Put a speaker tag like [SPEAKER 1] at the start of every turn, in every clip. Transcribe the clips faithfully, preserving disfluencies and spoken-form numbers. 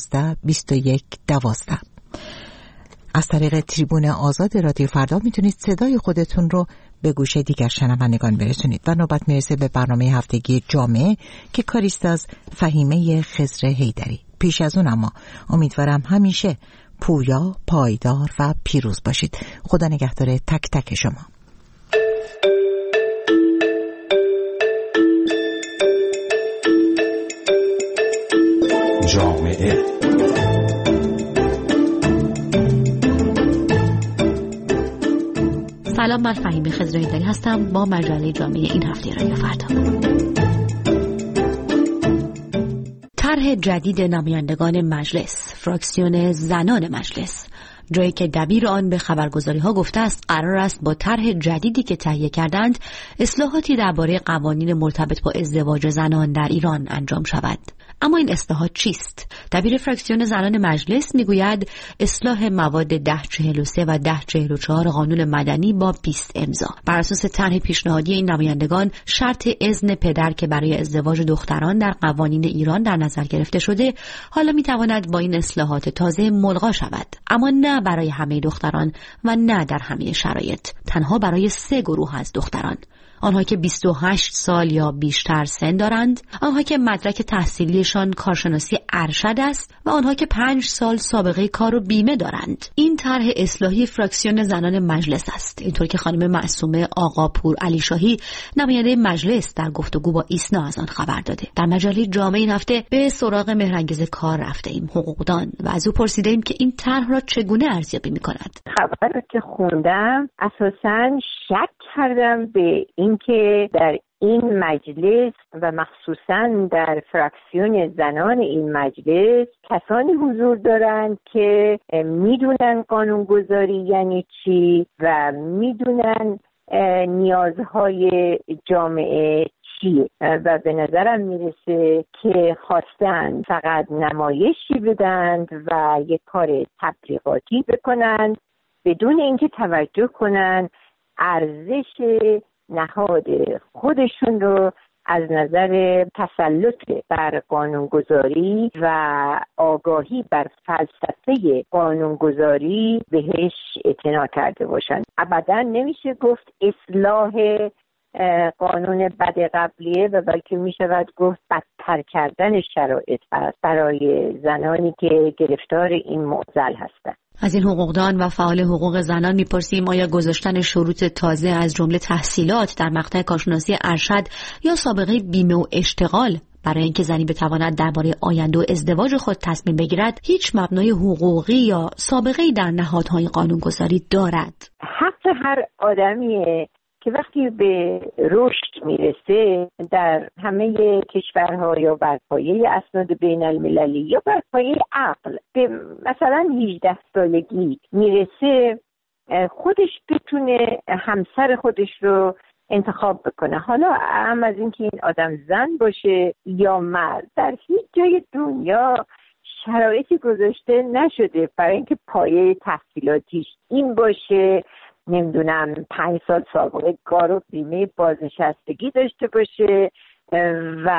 [SPEAKER 1] دوازده بیست و یک دوازده. از طریق تریبون آزاد رادیو فردا میتونید صدای خودتون رو به گوش دیگر شنوندگان برسونید. و نوبت میرسه به برنامه هفتگی جامعه که کاریست از فهیمه خضر حیدری. پیش از اون اما امیدوارم همیشه پویا، پایدار و پیروز باشید. خدا نگهدار تک تک شما.
[SPEAKER 2] جامعه
[SPEAKER 3] سلام، من فهیمه خضر حیدری هستم با مجله جامعه این هفته رادیو فردا. طرح جدید نمایندگان مجلس، فراکسیون زنان مجلس، جایی که دبیر آن به خبرگزاری ها گفته است قرار است با طرح جدیدی که تهیه کردند اصلاحاتی درباره قوانین مرتبط با ازدواج زنان در ایران انجام شود. اما این اصلاحات چیست؟ دبیر فراکسیون زنان مجلس میگوید اصلاح مواد ده چهل و سه و ده چهل و چهار قانون مدنی با بیست امضا. بر اساس طرح پیشنهادی این نمایندگان شرط اذن پدر که برای ازدواج دختران در قوانین ایران در نظر گرفته شده حالا میتواند با این اصلاحات تازه ملغا شود، اما نه برای همه دختران و نه در همه شرایط، تنها برای سه گروه از دختران: آنها که بیست و هشت سال یا بیشتر سن دارند، آنها که مدرک تحصیلیشان کارشناسی ارشد است و آنها که پنج سال سابقه کار و بیمه دارند. این طرح اصلاحی فراکسیون زنان مجلس است، اینطور که خانم معصومه آقاپور علیشاهی نماینده مجلس در گفتگو با ایسنا از آن خبر داده. در مجله جامعه این هفته به سراغ مهرانگیز کار رفته ایم، حقوقدان، و از او پرسیده ایم که این طرح را چگونه ارزیابی می‌کند.
[SPEAKER 4] خبر رو که خوندم اساساً شک کردم به اینکه در این مجلس و مخصوصاً در فراکسیون زنان این مجلس کسانی حضور دارند که میدونن قانونگذاری یعنی چی و میدونن نیازهای جامعه چیه و به نظرم میرسه که خواستن فقط نمایشی بدند و یک کار تبلیغاتی بکنند بدون اینکه توجه کنن ارزش نهاد خودشون رو از نظر تسلط بر قانونگذاری و آگاهی بر فلسفه قانونگذاری بهش اعتنا کرده باشن. ابدا نمیشه گفت اصلاح قانون بد قبلیه و بلکه میشود گفت بدتر کردن شرایط است برای زنانی که گرفتار این معضل هستند.
[SPEAKER 3] از این حقوقدان و فعال حقوق زنان میپرسیم آیا گذاشتن شروط تازه از جمله تحصیلات در مقطع کارشناسی ارشد یا سابقه بیمه و اشتغال برای اینکه زنی بتواند درباره آینده و ازدواج خود تصمیم بگیرد هیچ مبنای حقوقی یا سابقه‌ای در نهادهای قانونگذاری دارد؟
[SPEAKER 4] حق هر آدمیه که وقتی به رشد میرسه در همه کشورها یا بر پایه اسناد بین المللی یا بر پایه عقل به مثلا هجده سالگی میرسه خودش بتونه همسر خودش رو انتخاب بکنه، حالا هم از اینکه این آدم زن باشه یا مرد. در هیچ جای دنیا شرایطی گذاشته نشده برای اینکه پایه تحصیلاتیش این باشه، نمیدونم پنج سال سابقه کار و بیمه بازنشستگی داشته باشه و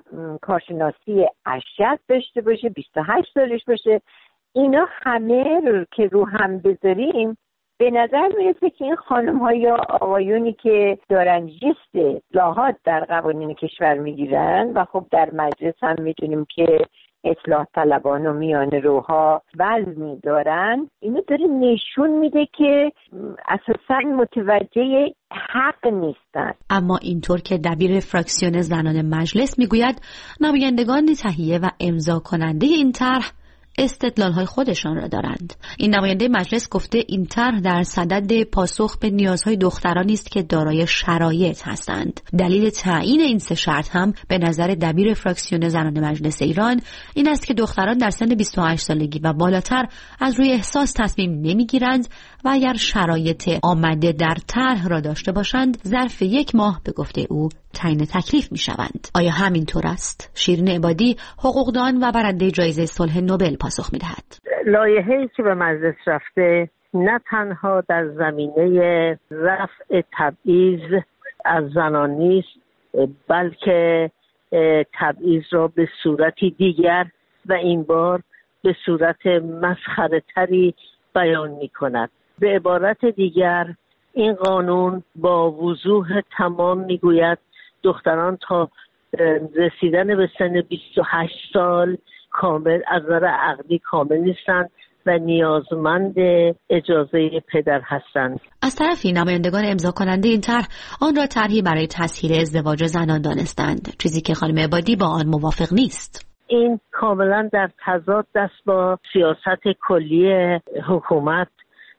[SPEAKER 4] کارشناسی ارشد داشته باشه، بیست و هشت سالش باشه. اینا همه رو که رو هم بذاریم به نظر میرسه که این خانم ها یا آقایونی که دارن جست اصلاحات در قوانین کشور میگیرن و خب در مجلس هم میدونیم که اصلاح طلبان و میان روها وزنی دارن، اینو داره نشون میده که اساساً متوجه حق نیستن.
[SPEAKER 3] اما اینطور که دبیر فراکسیون زنان مجلس میگوید نمایندگان تهیه و امضا کننده این طرح استدلال‌های خودشان را دارند. این نماینده مجلس گفته این طرح در صدد پاسخ به نیازهای دخترانی است که دارای شرایط هستند. دلیل تعیین این سه شرط هم به نظر دبیر فراکسیون زنان مجلس ایران این است که دختران در سن بیست و هشت سالگی و بالاتر از روی احساس تصمیم نمیگیرند و اگر شرایط آمده در طرح را داشته باشند ظرف یک ماه به گفته او تعیین تکلیف می شوند. آیا همین طور است؟ شیرین عبادی حقوقدان و برنده جایزه صلح نوبل پاسخ می دهد.
[SPEAKER 5] لایحه‌ای که به مجلس رفته نه تنها در زمینه رفع تبعیض از زنان نیست، بلکه تبعیض را به صورتی دیگر و این بار به صورت مسخره تری بیان می کند. به عبارت دیگر این قانون با وضوح تمام می گوید دختران تا رسیدن به سن بیست و هشت سال کامل از نظر عقلی کامل نیستند و نیازمند اجازه پدر هستند.
[SPEAKER 3] از طرفی نمایندگان امضا کننده این طرح آن را طرحی برای تسهیل ازدواج زنان دانستند، چیزی که خانم عبادی با آن موافق نیست.
[SPEAKER 5] این کاملا در تضاد است با سیاست کلی حکومت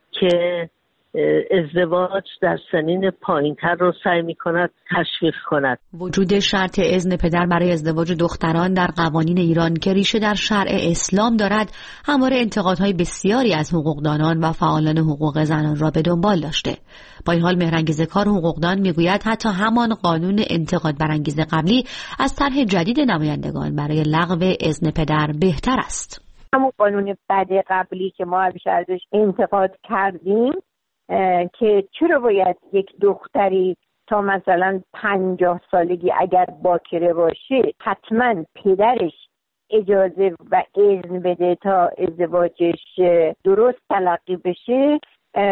[SPEAKER 5] که ازدواج در سنین پایین‌تر رو سعی می‌کند تشویق کند.
[SPEAKER 3] وجود شرط اذن پدر برای ازدواج دختران در قوانین ایران که ریشه در شرع اسلام دارد، همواره انتقادهای بسیاری از حقوقدانان و فعالان حقوق زنان را به دنبال داشته. با این حال مهرانگیز کار حقوقدان میگوید حتی همان قانون انتقاد برانگیز قبلی از طرح جدید نمایندگان برای لغو اذن پدر بهتر است.
[SPEAKER 4] همون قانون بد قبلی که ما همیشه ازش انتقاد کردیم که چرا باید یک دختری تا مثلا پنجاه سالگی اگر باکره باشه حتما پدرش اجازه و اذن بده تا ازدواجش درست تلقی بشه،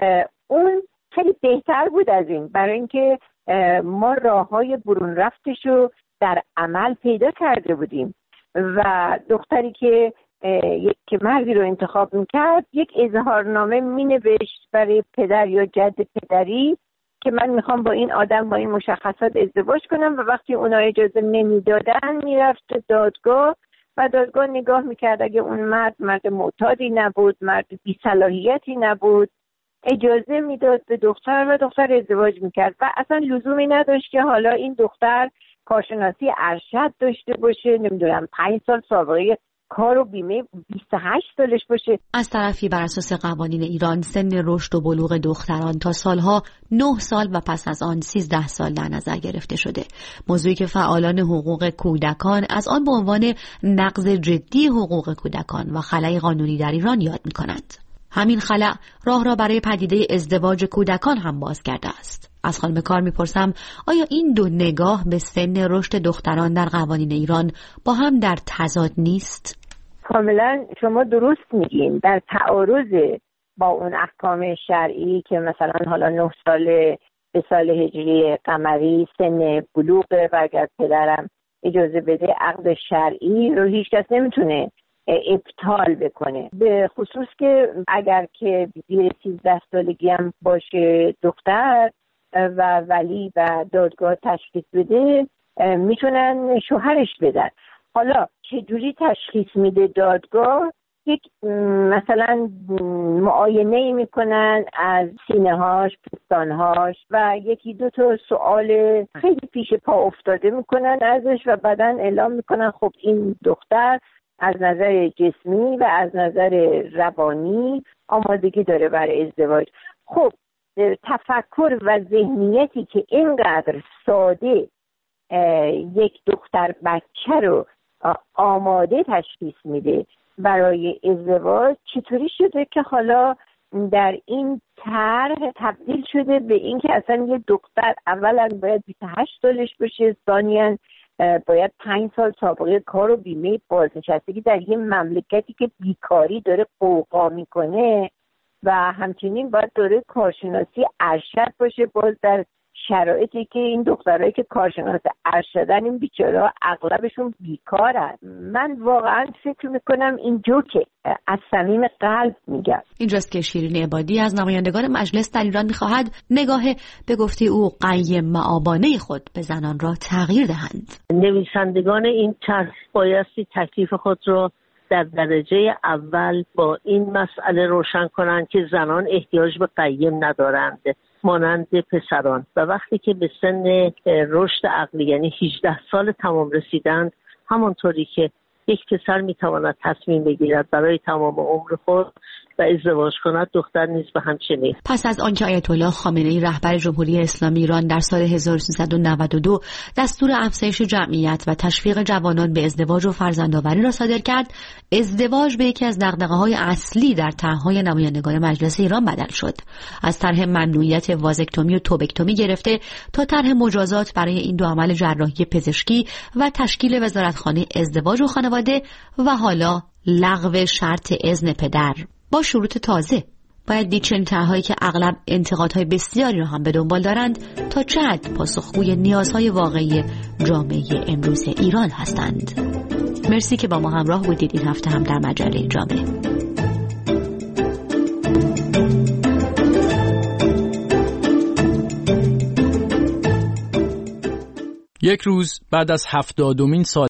[SPEAKER 4] اون خیلی بهتر بود از این، برای اینکه ما راههای برون رفتش رو در عمل پیدا کرده بودیم و دختری که یک که مردی رو انتخاب میکرد یک اظهارنامه مینوشت برای پدر یا جد پدری که من میخوام با این آدم با این مشخصات ازدواج کنم و وقتی اونا اجازه نمیدادن میرفت دادگاه و دادگاه نگاه میکرد اگه اون مرد مرد معتادی نبود، مرد بی صلاحیتی نبود، اجازه میداد به دختر و دختر ازدواج میکرد و اصلا لزومی نداشت که حالا این دختر کارشناسی ارشد داشته باشه، نمیدونم پنج سال سابقه کار و بیمه بیست و هشت سالش باشه.
[SPEAKER 3] از طرفی بر اساس قوانین ایران سن رشد و بلوغ دختران تا سالها نه سال و پس از آن سیزده سال در نظر گرفته شده، موضوعی که فعالان حقوق کودکان از آن به عنوان نقض جدی حقوق کودکان و خلأ قانونی در ایران یاد می‌کنند. همین خلأ راه را برای پدیده ازدواج کودکان هم باز کرده است. از خانم کار میپرسم آیا این دو نگاه به سن رشد دختران در قوانین ایران با هم در تضاد نیست؟
[SPEAKER 4] کاملا شما درست میگین، در تعارض با اون احکام شرعی که مثلا حالا نه ساله به سال هجری قمری سن بلوغ و اگر پدرم اجازه بده عقد شرعی رو هیچ کس نمیتونه ابطال بکنه، به خصوص که اگر که زیر سیزده سالگی هم باشه دختر و ولی و دادگاه تشخیص بده میتونن شوهرش بدن. حالا چجوری تشخیص میده دادگاه؟ یک مثلا معاینه میکنن از سینه هاش، پستانهاش و یکی دو تا سوال خیلی پیش پا افتاده میکنن ازش و بعداً اعلام میکنن خب این دختر از نظر جسمی و از نظر روانی آمادگی داره برای ازدواج. خب تفکر و ذهنیتی که اینقدر ساده یک دختر بچه رو آماده تشخیص میده برای ازدواج، چطوری شده که حالا در این طرح تبدیل شده به این که اصلا یه دختر اولا باید بیست و هشت سالش باشه، ثانیاً باید پنج سال سابقه کار و بیمه بازنشستگی در یه مملکتی که بیکاری داره قوقا میکنه و همچنین باید داره کارشناسی ارشد باشه، باز در شرایطی که این دخترایی که کارشناس ارشدن این بیچاره‌ها اغلبشون بیکارن. من واقعا فکر میکنم این جوکه، از صمیم قلب میگم.
[SPEAKER 3] اینجاست که شیرین عبادی از نمایندگان مجلس در ایران میخواهد نگاه به گفته او قیم مآبانه خود به زنان را تغییر دهند.
[SPEAKER 5] نویسندگان این طرح بایستی تکلیف خود را در درجه اول با این مسئله روشن کنند که زنان احتیاج به قیم ندارند مانند پسران و وقتی که به سن رشد عقلی یعنی هجده سال تمام رسیدند، همانطوری که یک پسر میتواند تصمیم بگیرد برای تمام عمر خود و ازدواج کند، دختر نیز به همچنین.
[SPEAKER 3] پس از آنکه آیت الله خامنه‌ای رهبر جمهوری اسلامی ایران در سال هزار و سیصد و نود و دو دستور افزایش جمعیت و تشویق جوانان به ازدواج و فرزندآوری را صادر کرد، ازدواج به یکی از دغدغه‌های اصلی در طرح‌های نمایندگان مجلس ایران بدل شد. از طرح ممنوعیت وازکتومی و توبکتومی گرفته تا طرح مجازات برای این دو عمل جراحی پزشکی و تشکیل وزارتخانه ازدواج و خانواده و حالا لغو شرط اذن پدر با شروط تازه. باید دید چنین طرح‌هایی که اغلب انتقادهای بسیاری را هم به دنبال دارند تا چه حد پاسخگوی نیازهای واقعی جامعه امروز ایران هستند. مرسی که با ما همراه بودید این هفته هم در مجله جامعه.
[SPEAKER 2] یک روز بعد از هفتادمین سال